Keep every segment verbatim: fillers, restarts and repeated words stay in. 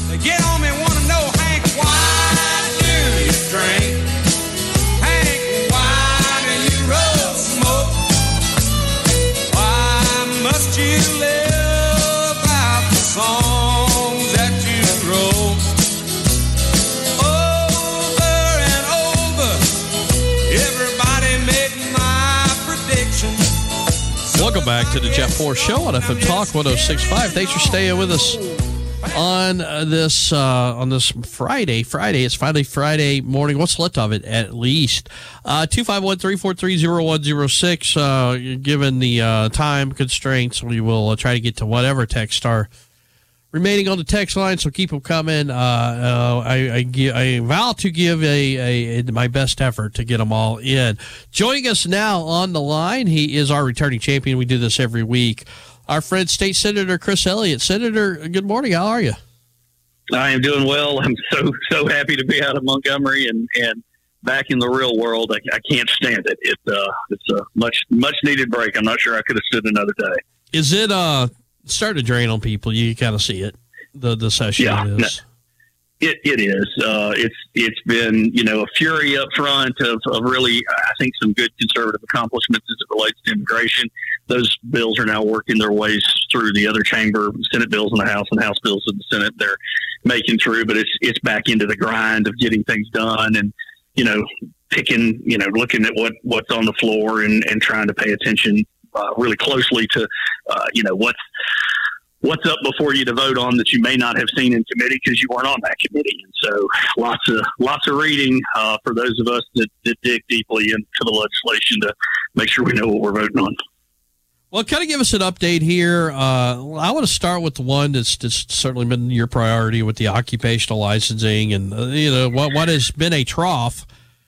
They get on me, want to know, Hank, why do you drink? Hank, why do you roll smoke? Why must you live out the songs that you wrote? Over and over, everybody make my prediction. Welcome back to the Jeff Forrest Show on F M Talk one oh six point five. Thanks for staying with us on uh, this uh, on this Friday. Friday, it's finally Friday morning. What's left of it, at least? Uh, two five one, three four three, zero one zero six. Uh, given the uh, time constraints, we will uh, try to get to whatever text are remaining on the text line, so keep them coming. Uh, uh, I, I, give, I vow to give a, a, a my best effort to get them all in. Joining us now on the line, he is our returning champion. We do this every week. Our friend, State Senator Chris Elliott. Senator, good morning. How are you? I am doing well. I'm so so happy to be out of Montgomery and, and back in the real world. I, I can't stand it. It uh, it's a much much needed break. I'm not sure I could have stood another day. Is it uh starting to drain on people? You kind of see it. The the session yeah, is. No, it it is. Uh, it's it's been you know a fury up front of, of really I think some good conservative accomplishments as it relates to immigration. Those bills are now working their ways through the other chamber, Senate bills in the House and House bills in the Senate. They're making through, but it's it's back into the grind of getting things done and you know picking you know looking at what what's on the floor and, and trying to pay attention uh, really closely to uh, you know what's. what's up before you to vote on that you may not have seen in committee because you weren't on that committee. And so lots of lots of reading uh, for those of us that, that dig deeply into the legislation to make sure we know what we're voting on. Well, kind of give us an update here. Uh, I want to start with the one that's, that's certainly been your priority with the occupational licensing and, uh, you know, what what has been a trough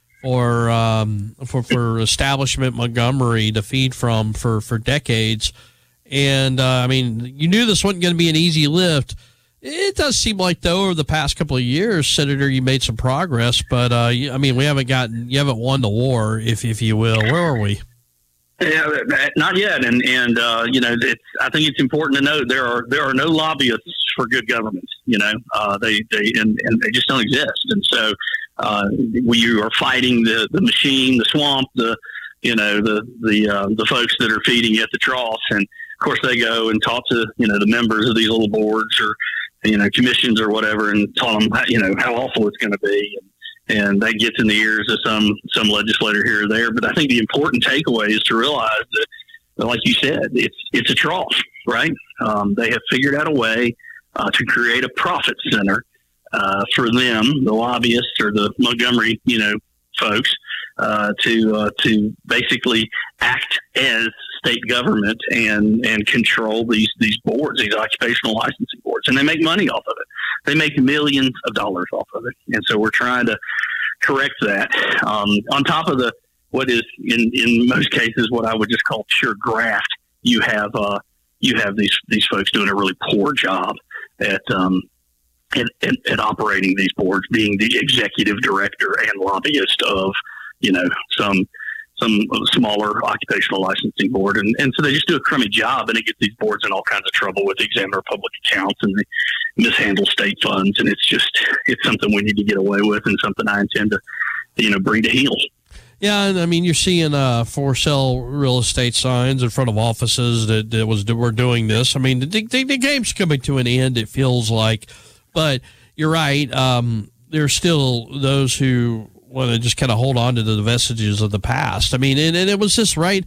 for um, for, for establishment Montgomery to feed from for, for decades. And, uh, I mean, you knew this wasn't going to be an easy lift. It does seem like, though, over the past couple of years, Senator, you made some progress. But, uh, you, I mean, we haven't gotten, you haven't won the war, if if you will. Where are we? Yeah, not yet. And, and uh, you know, it's, I think it's important to note there are there are no lobbyists for good government. You know, uh, they, they and, and they just don't exist. And so uh, we are fighting the, the machine, the swamp, the, you know, the, the, uh, the folks that are feeding at the trough. And, of course, they go and talk to, you know, the members of these little boards or, you know, commissions or whatever and tell them, you know, how awful it's going to be. And, and that gets in the ears of some, some legislator here or there. But I think the important takeaway is to realize that, like you said, it's, it's a trough, right? Um, they have figured out a way uh, to create a profit center uh, for them, the lobbyists or the Montgomery, you know, folks, uh, to, uh, to basically act as state government and, and control these, these boards, these occupational licensing boards. And they make money off of it. They make millions of dollars off of it. And so we're trying to correct that. Um, on top of the, what is in, in most cases, what I would just call pure graft, you have, uh, you have these, these folks doing a really poor job at, um, at, at, at operating these boards, being the executive director and lobbyist of, you know, some, some smaller occupational licensing board. And, and so they just do a crummy job, and it gets these boards in all kinds of trouble with the Examiner of Public Accounts, and they mishandle state funds. And it's just, it's something we need to get away with and something I intend to, you know, bring to heel. Yeah, and I mean, you're seeing uh, for sale real estate signs in front of offices that, that was that were doing this. I mean, the, the, the game's coming to an end, it feels like. But you're right. Um, there's still those who want to just kind of hold on to the vestiges of the past. I mean, and, and it was just right.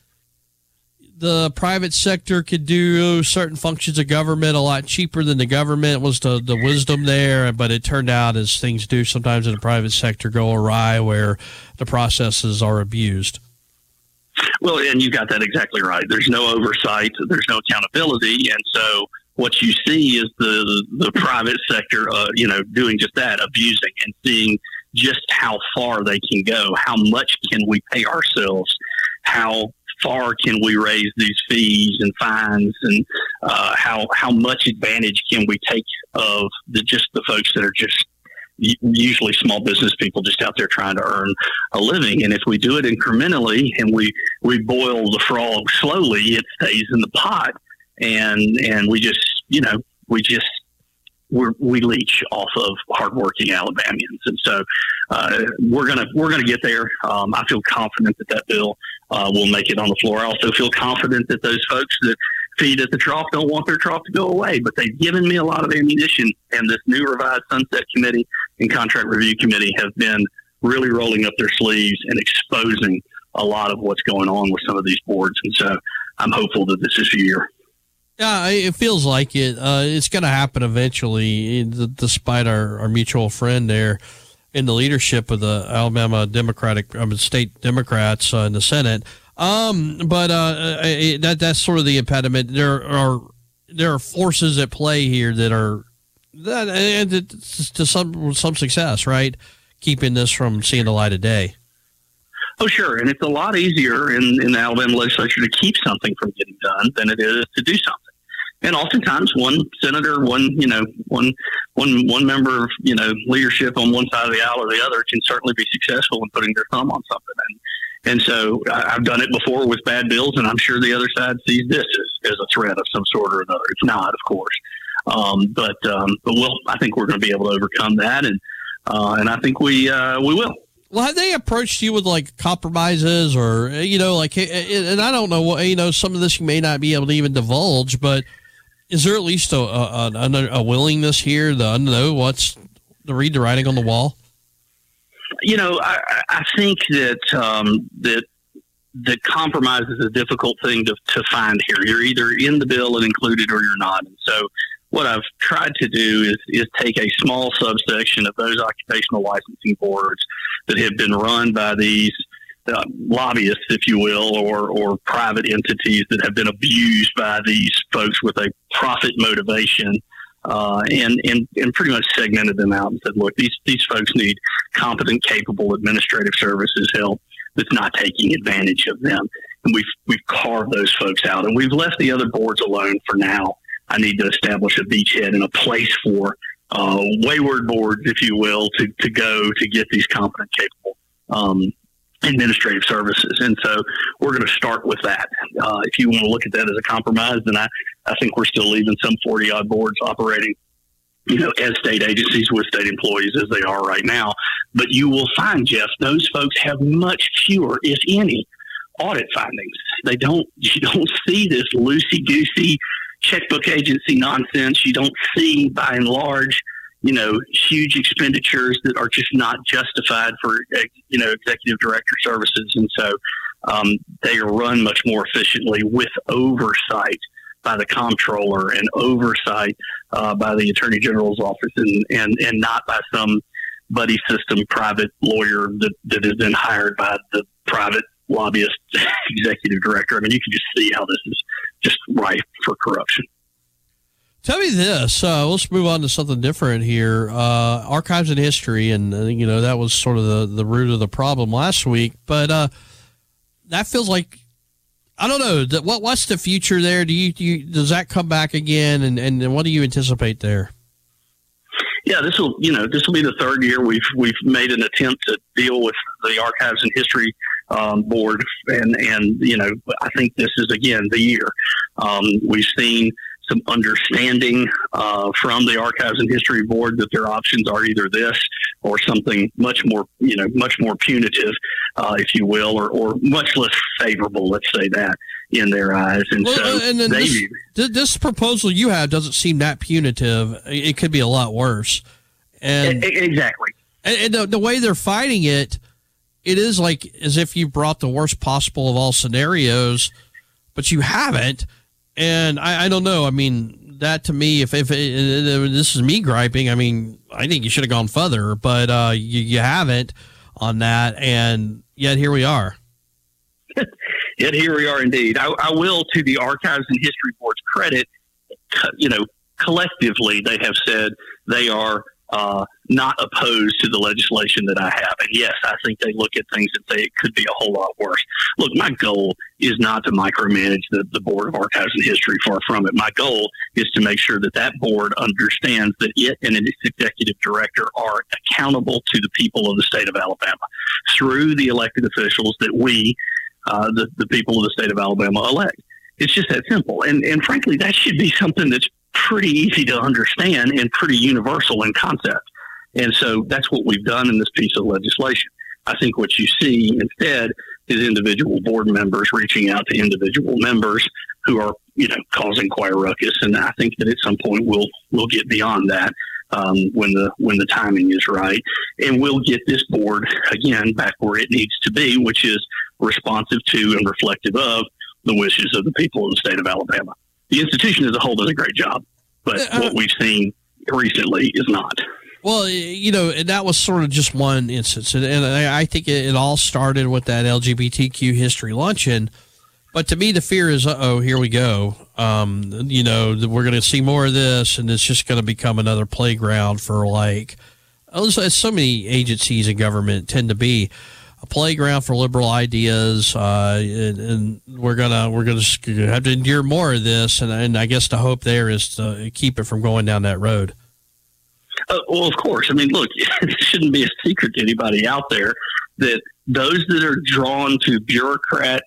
The private sector could do certain functions of government a lot cheaper than the government was the, the wisdom there. But it turned out, as things do sometimes in the private sector, go awry where the processes are abused. Well, and you got that exactly right. There's no oversight. There's no accountability. And so what you see is the, the private sector, uh, you know, doing just that, abusing and seeing just how far they can go. How much can we pay ourselves? How far can we raise these fees and fines, and uh, how how much advantage can we take of the, just the folks that are just usually small business people just out there trying to earn a living? And if we do it incrementally and we, we boil the frog slowly, it stays in the pot, and and we just you know we just we're, we leech off of hardworking Alabamians, and so uh, we're gonna we're gonna get there. Um, I feel confident that that bill uh, will make it on the floor. I also feel confident that those folks that feed at the trough don't want their trough to go away, but they've given me a lot of ammunition, and this new revised Sunset Committee and Contract Review Committee have been really rolling up their sleeves and exposing a lot of what's going on with some of these boards, and so I'm hopeful that this is a year. Yeah, it feels like it. Uh, it's going to happen eventually, despite our, our mutual friend there in the leadership of the Alabama Democratic, I mean, state Democrats uh, in the Senate. Um, but uh, it, that that's sort of the impediment. There are there are forces at play here that are that and to some some success, right? Keeping this from seeing the light of day. Oh, sure. And it's a lot easier in, in the Alabama legislature to keep something from getting done than it is to do something. And oftentimes one senator, one, you know, one, one, one member of, you know, leadership on one side of the aisle or the other can certainly be successful in putting their thumb on something. And, and so I've done it before with bad bills, and I'm sure the other side sees this as, as a threat of some sort or another. It's not, of course. Um, but, um, but we'll, I think we're going to be able to overcome that. And, uh, and I think we, uh, we will. Well, have they approached you with like compromises or, you know, like, and I don't know what, you know, some of this you may not be able to even divulge, but is there at least a, a, a, a willingness here to know what's the read the writing on the wall? You know, I, I think that, um, that, that compromise is a difficult thing to, to find here. You're either in the bill and included or you're not. And so what I've tried to do is, is take a small subsection of those occupational licensing boards that have been run by these uh, lobbyists, if you will, or, or private entities that have been abused by these folks with a profit motivation, uh, and, and, and pretty much segmented them out and said, look, these, these folks need competent, capable administrative services help that's not taking advantage of them. And we've, we've carved those folks out, and we've left the other boards alone for now. I need to establish a beachhead and a place for uh, wayward boards, if you will, to, to go to get these competent, capable um, administrative services. And so we're going to start with that. Uh, if you want to look at that as a compromise, then I, I think we're still leaving some forty-odd boards operating, you know, as state agencies with state employees as they are right now. But you will find, Jeff, those folks have much fewer, if any, audit findings. They don't, you don't see this loosey-goosey checkbook agency nonsense. You don't see, by and large, you know, huge expenditures that are just not justified for, you know, executive director services. And so um, they are run much more efficiently with oversight by the comptroller and oversight uh, by the attorney general's office, and, and, and not by some buddy system private lawyer that, that has been hired by the private lobbyist executive director. I mean, you can just see how this is just rife for corruption. Tell me this. Uh, let's move on to something different here. Uh, archives and history, and uh, you know that was sort of the, the root of the problem last week. But uh, that feels like, I don't know. What what's the future there? Do you, do you does that come back again? And, and what do you anticipate there? Yeah, this will you know this will be the third year we've we've made an attempt to deal with the Archives and History um, Board, and and you know I think this is again the year. Um, we've seen some understanding uh, from the Archives and History Board that their options are either this or something much more you know much more punitive, uh, if you will, or, or much less favorable. Let's say that in their eyes, and well, so and then they. This, this proposal you have doesn't seem that punitive. It could be a lot worse. And exactly. And the, the way they're fighting it, it is like as if you brought the worst possible of all scenarios, but you haven't. And I, I don't know. I mean, that to me, if, if it, it, this is me griping, I mean, I think you should have gone further, but uh, you, you haven't on that. And yet here we are. Yet here we are indeed. I, I will, to the Archives and History Board's credit, you know, collectively they have said they are uh, not opposed to the legislation that I have. And yes, I think they look at things and say it could be a whole lot worse. Look, my goal is not to micromanage the, the Board of Archives and History, far from it. My goal is to make sure that that board understands that it and its executive director are accountable to the people of the state of Alabama through the elected officials that we, Uh, the, the people of the state of Alabama elect. It's just that simple. And, and frankly, that should be something that's pretty easy to understand and pretty universal in concept. And so that's what we've done in this piece of legislation. I think what you see instead is individual board members reaching out to individual members who are, you know, causing quite a ruckus. And I think that at some point we'll we'll get beyond that um, when the when the timing is right, and we'll get this board again back where it needs to be, which is responsive to and reflective of the wishes of the people of the state of Alabama. The institution as a whole does a great job, but uh, what we've seen recently is not. Well, you know, and that was sort of just one instance. And, and I think it, it all started with that L G B T Q history luncheon. But to me, the fear is, uh-oh, here we go. Um, you know, we're going to see more of this, and it's just going to become another playground for, like, as so many agencies in government tend to be, a playground for liberal ideas, uh, and, and we're gonna we're gonna have to endure more of this. And, and I guess the hope there is to keep it from going down that road. Uh, well, of course. I mean, look, it shouldn't be a secret to anybody out there that those that are drawn to bureaucratic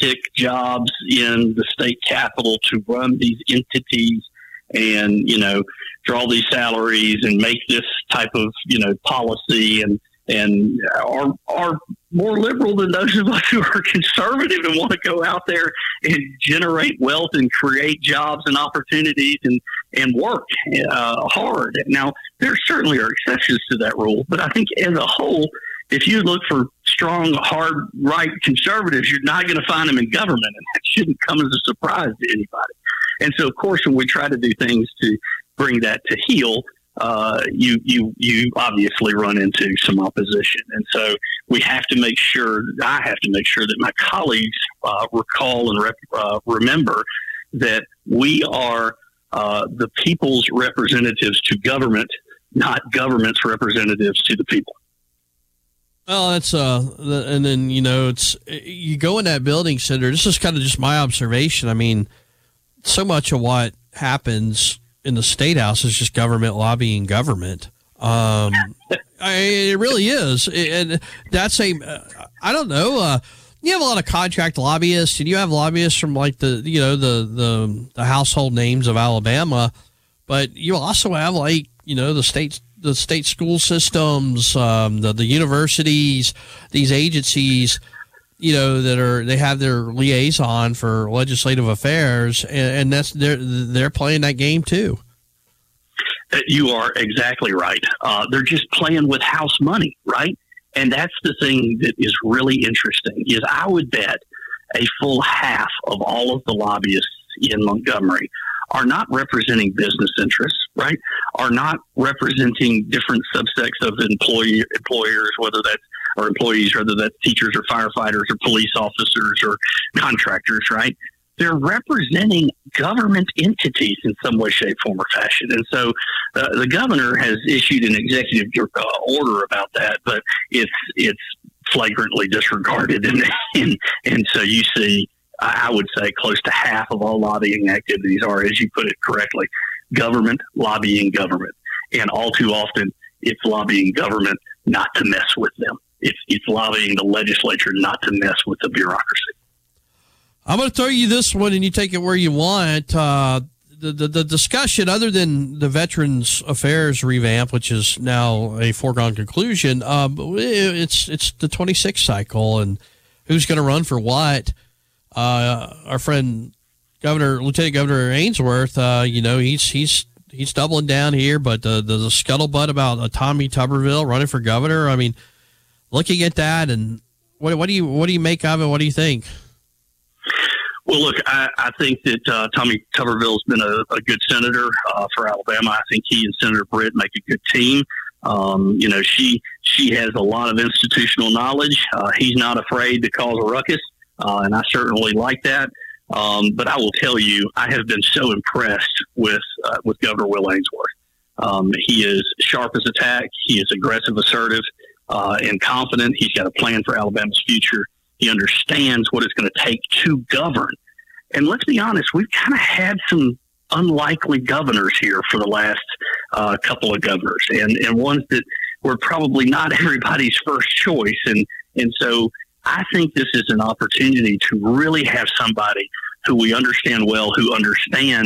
jobs in the state capitol to run these entities and, you know, draw these salaries and make this type of, you know, policy and, and are, are more liberal than those of us who are conservative and want to go out there and generate wealth and create jobs and opportunities and, and work uh, hard. Now, there certainly are exceptions to that rule, but I think as a whole, if you look for strong, hard, right conservatives, you're not going to find them in government, and that shouldn't come as a surprise to anybody. And so, of course, when we try to do things to bring that to heel, uh, you you you obviously run into some opposition. And so we have to make sure, I have to make sure that my colleagues uh, recall and rep, uh, remember that we are uh, the people's representatives to government, not government's representatives to the people. Well, that's uh, and then you know, it's you go in that building center. This is kind of just my observation. I mean, so much of what happens in the state house is just government lobbying government. Um, I, it really is, and that's a I don't know. Uh, you have a lot of contract lobbyists, and you have lobbyists from like the you know the the, the household names of Alabama, but you also have like you know the state's. the state school systems, um, the, the universities, these agencies, you know, that are, they have their liaison for legislative affairs, and, and that's, they're, they're playing that game too. You are exactly right. Uh, they're just playing with house money, right? And that's the thing that is really interesting is I would bet a full half of all of the lobbyists in Montgomery are not representing business interests, right? Are not representing different subsects of employee employers, whether that's or employees, whether that's teachers or firefighters or police officers or contractors, right? They're representing government entities in some way, shape, form, or fashion. And so uh, the governor has issued an executive uh, order about that, but it's it's flagrantly disregarded. And, and, and so you see, I would say close to half of all lobbying activities are, as you put it correctly, government lobbying government. And all too often, it's lobbying government not to mess with them. It's, it's lobbying the legislature not to mess with the bureaucracy. I'm going to throw you this one, and you take it where you want. Uh, the, the, the discussion, other than the Veterans Affairs revamp, which is now a foregone conclusion, um, it's it's the twenty-six cycle and who's going to run for what. Uh, our friend Governor, Lieutenant Governor Ainsworth, uh, you know, he's he's he's doubling down here, but the, the, the scuttlebutt about uh, Tommy Tuberville running for governor. I mean, looking at that, and what what do you what do you make of it? What do you think? Well, look, I, I think that uh, Tommy Tuberville's been a, a good senator uh, for Alabama. I think he and Senator Britt make a good team. Um, you know, she she has a lot of institutional knowledge. Uh, he's not afraid to cause a ruckus. Uh, and I certainly like that. Um, but I will tell you, I have been so impressed with uh, with Governor Will Ainsworth. Um, he is sharp as a tack. He is aggressive, assertive, uh, and confident. He's got a plan for Alabama's future. He understands what it's going to take to govern. And let's be honest, we've kind of had some unlikely governors here for the last uh, couple of governors, and, and ones that were probably not everybody's first choice. And and so I think this is an opportunity to really have somebody who we understand well, who understands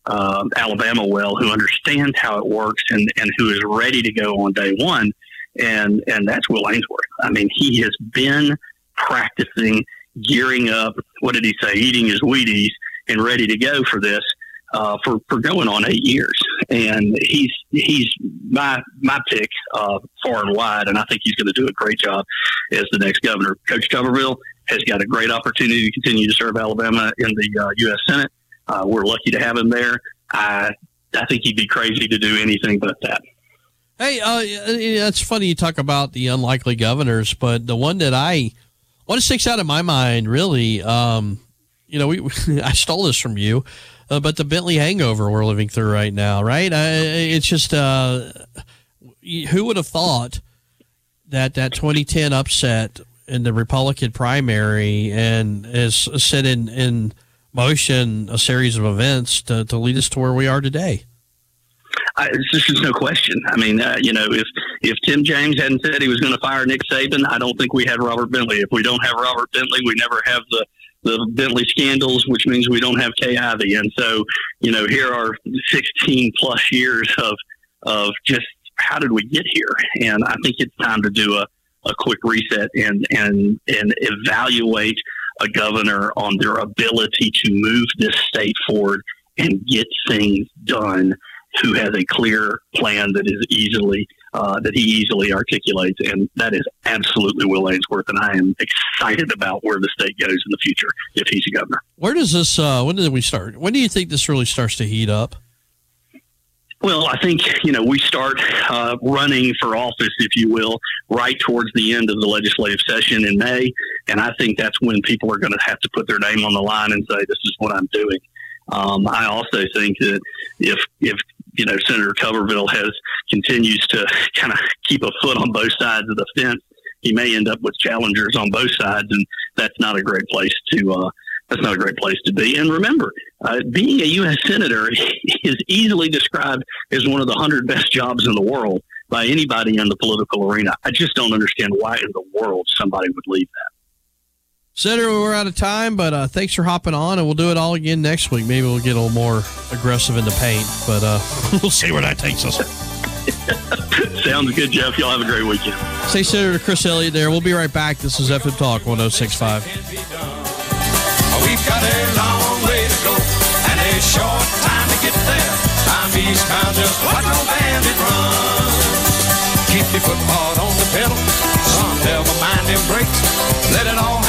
uh, Alabama well, who understands how it works and, and who is ready to go on day one. And, and that's Will Ainsworth. I mean, he has been practicing, gearing up, what did he say, eating his Wheaties and ready to go for this, uh, for, for going on eight years. And he's, he's my, my pick, uh, far and wide. And I think he's going to do a great job as the next governor. Coach Tuberville has got a great opportunity to continue to serve Alabama in the uh, U S Senate. Uh, we're lucky to have him there. I, I think he'd be crazy to do anything but that. Hey, uh, it's funny you talk about the unlikely governors, but the one that I, one that sticks out in my mind, really, um, you know, we, I stole this from you, uh, but the Bentley hangover we're living through right now, right? I, it's just, uh, who would have thought that that twenty ten upset in the Republican primary and has set in, in motion a series of events to, to lead us to where we are today? I, this is no question. I mean, uh, you know, if if Tim James hadn't said he was going to fire Nick Saban, I don't think we had Robert Bentley. If we don't have Robert Bentley, we never have the, the Bentley scandals, which means we don't have Kay Ivey. And so, you know, here are sixteen plus years of of just how did we get here? And I think it's time to do a, a quick reset and and and evaluate a governor on their ability to move this state forward and get things done, who has a clear plan that is easily, uh, that he easily articulates. And that is absolutely Will Ainsworth. And I am excited about where the state goes in the future if he's a governor. Where does this, uh, when did we start? When do you think this really starts to heat up? Well, I think, you know, we start uh, running for office, if you will, right towards the end of the legislative session in May. And I think that's when people are going to have to put their name on the line and say, this is what I'm doing. Um, I also think that if, if, you know, Senator Tuberville has continues to kind of keep a foot on both sides of the fence, he may end up with challengers on both sides. And that's not a great place to, uh, that's not a great place to be. And remember, uh, being a U S Senator is easily described as one of the hundred best jobs in the world by anybody in the political arena. I just don't understand why in the world somebody would leave that. Senator, we're out of time, but uh, thanks for hopping on, and we'll do it all again next week. Maybe we'll get a little more aggressive in the paint, but uh, we'll see where that takes us. Sounds good, Jeff. Y'all have a great weekend. Say Senator Chris Elliott there. We'll be right back. This is F M Talk one oh six point five. We've got a long way to go and a short time to get there. I'm eastbound, just watch no bandit run. Keep your foot hard on the pedal, son, never mind them brakes. Let it all